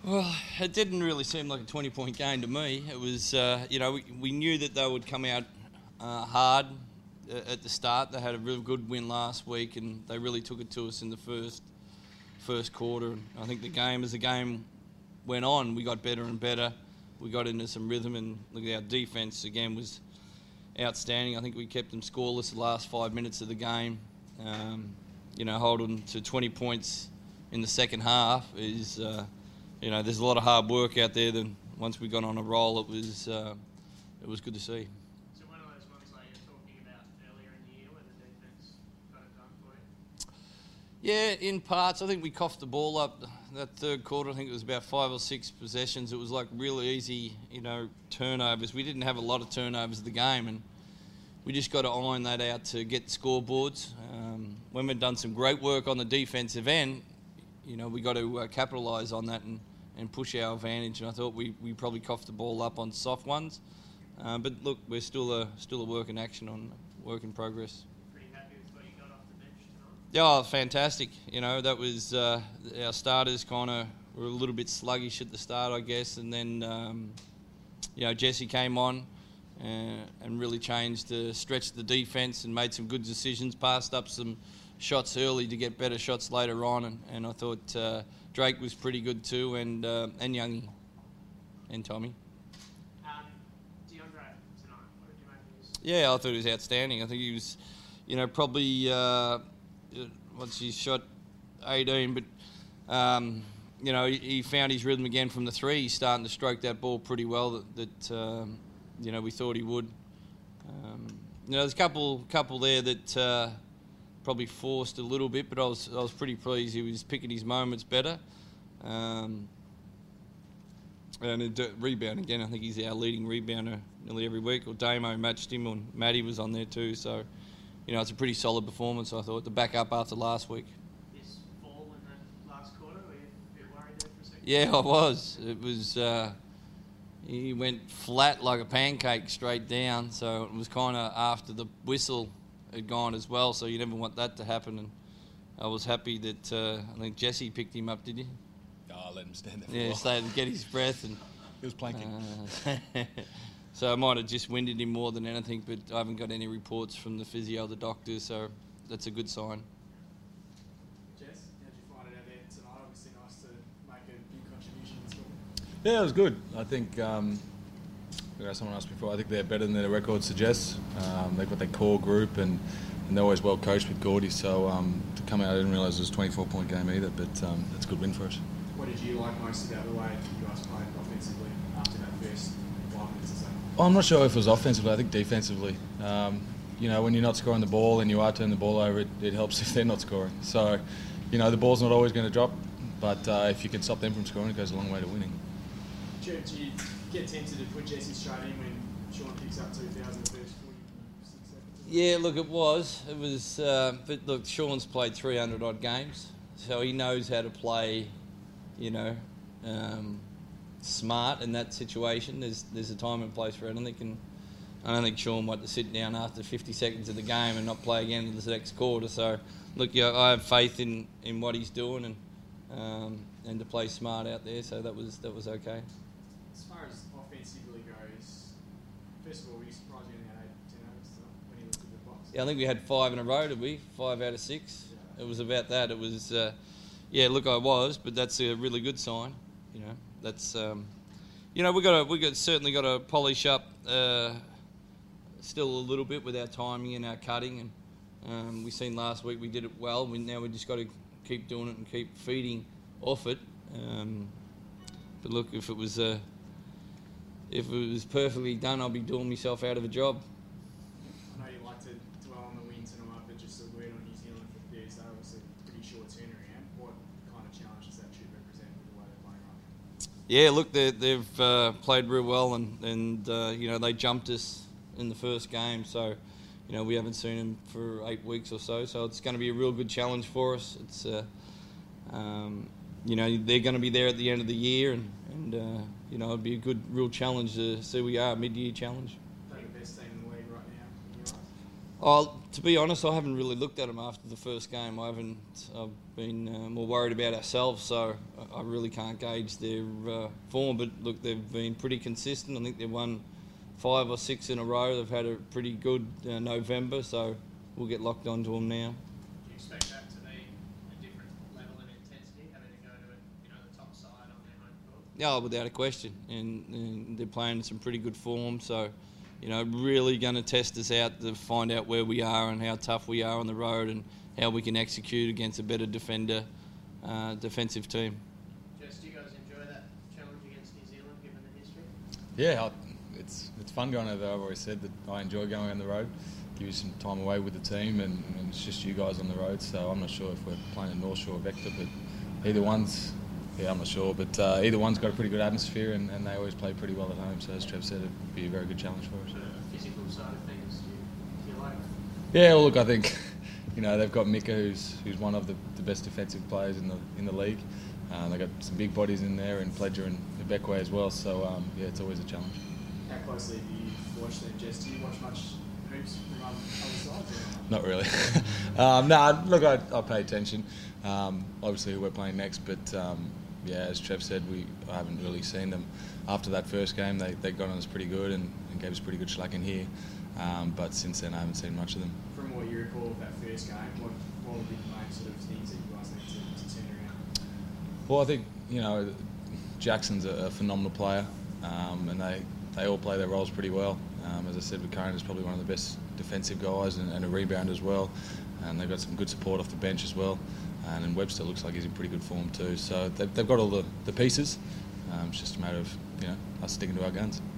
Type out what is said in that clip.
Well, it didn't really seem like a 20-point game to me. It was, we knew that they would come out hard at the start. They had a real good win last week, and they really took it to us in the first quarter. And I think as the game went on, we got better and better. We got into some rhythm, and look, our defence again was outstanding. I think we kept them scoreless the last 5 minutes of the game. Holding to 20 points in the second half is, there's a lot of hard work out there. Then once we got on a roll, it was good to see. So one of those ones like you're talking about earlier in the year where the defence got it done for you? Yeah, in parts. I think we coughed the ball up that third quarter. I think it was about 5 or 6 possessions. It was like really easy, turnovers. We didn't have a lot of turnovers of the game, and we just got to iron that out to get scoreboards. When we've done some great work on the defensive end, we got to capitalise on that and push our advantage. And I thought we probably coughed the ball up on soft ones. But look, we're still a work in action on work in progress. Pretty happy with what you got off the bench tonight? Yeah, fantastic. That was our starters kind of were a little bit sluggish at the start, I guess, and then Jesse came on and really stretched the defence and made some good decisions, passed up some shots early to get better shots later on, and I thought Drake was pretty good too, and Youngie and Tommy. DeAndre tonight, what did you make of his? Yeah, I thought he was outstanding. I think he was, probably once he shot 18, but he found his rhythm again from the three. He's starting to stroke that ball pretty well that we thought he would. There's a couple there that probably forced a little bit, but I was pretty pleased. He was picking his moments better. And rebound again, I think he's our leading rebounder nearly every week. Or Damo matched him, and Matty was on there too. So, it's a pretty solid performance, I thought, to back up after last week. His fall in the last quarter, were you a bit worried there for a second? Yeah, I was. It was... he went flat like a pancake straight down, so it was kind of after the whistle had gone as well, so you never want that to happen. And I was happy that I think Jesse picked him up, did you? Oh, I let him stand there for Yeah, a while. stay and get his breath. And He was planking. so I might have just winded him more than anything, but I haven't got any reports from the physio or the doctor, so that's a good sign. Jess, how did you find it out there tonight? Obviously nice to make a big contribution in school. Yeah, it was good. I think, someone asked before, I think they're better than their record suggests. They've got their core group and they're always well coached with Gordy, so to come out, I didn't realise it was a 24-point game either, but it's a good win for us. What did you like most about the way you guys played offensively after that first 5 minutes or so? Well, I'm not sure if it was offensively, I think defensively. When you're not scoring the ball and you are turning the ball over, it helps if they're not scoring. So, the ball's not always going to drop, but if you can stop them from scoring, it goes a long way to winning. Do you get tempted to put Jesse straight in when Sean picks up 2,000 the first 46 seconds? Yeah, look, it was. But look, Sean's played 300-odd games, so he knows how to play, smart in that situation. There's a time and place for it. I don't think Sean wanted to sit down after 50 seconds of the game and not play again in the next quarter. So, look, I have faith in what he's doing and to play smart out there. So that was okay. As far as offensively goes, first of all, were you surprised you only had 8 turnovers when you looked at the box? Yeah, I think we had 5 in a row, did we? 5 out of 6. Yeah. It was about that. It was, I was, but that's a really good sign. That's, we certainly got to polish up still a little bit with our timing and our cutting. And we seen last week we did it well. Now we just got to keep doing it and keep feeding off it. But look, if it was perfectly done, I'd be doing myself out of a job. I know you like to dwell on the win tonight, but just a word on New Zealand for Thursday, obviously pretty short turnaround. What kind of challenge does that should represent with the way they're playing right now? Yeah, look, they've played real well, and they jumped us in the first game, so we haven't seen them for 8 weeks or so. So it's going to be a real good challenge for us. It's they're going to be there at the end of the year, and it'd be a good, real challenge to see where we are, mid-year challenge. They're the best team in the league right now, in your eyes? Yeah, look, they've played really well, and they're going to be Oh, to be honest, I haven't really looked at them after the first game. I've been more worried about ourselves, so I really can't gauge their form. But look, they've been pretty consistent. I think they've won 5 or 6 in a row. They've had a pretty good November, so we'll get locked onto them now. Do you expect that to be a different level of intensity, having to go to the top side on their home court? Yeah, without a question. And they're playing some pretty good form, so really going to test us out to find out where we are and how tough we are on the road and how we can execute against a better defensive team. Jess, do you guys enjoy that challenge against New Zealand, given the history? Yeah, it's fun going over there. I've always said that I enjoy going on the road. Give you some time away with the team, and it's just you guys on the road. So I'm not sure if we're playing at North Shore or Vector, but either one's. Yeah, I'm not sure, but either one's got a pretty good atmosphere, and they always play pretty well at home. So as Trev said, it'd be a very good challenge for us. The physical side of things, do you like it? Yeah, well, look, I think they've got Mika, who's one of the best defensive players in the league. They've got some big bodies in there, and Pledger and Ibekwe as well. So yeah, it's always a challenge. How closely do you watch them, Jess? Do you watch much hoops from other sides? Or Not really. No, look, I pay attention. Obviously, we're playing next, but yeah, as Trev said, I haven't really seen them. After that first game, they got on us pretty good and gave us pretty good slack in here. But since then, I haven't seen much of them. From what you recall of that first game, what would be the main sort of things that you guys need to turn around? Well, I think Jackson's a phenomenal player, and they all play their roles pretty well. As I said, Vicarian is probably one of the best defensive guys and a rebounder as well. And they've got some good support off the bench as well. And then Webster looks like he's in pretty good form too. So they've got all the pieces. It's just a matter of us sticking to our guns.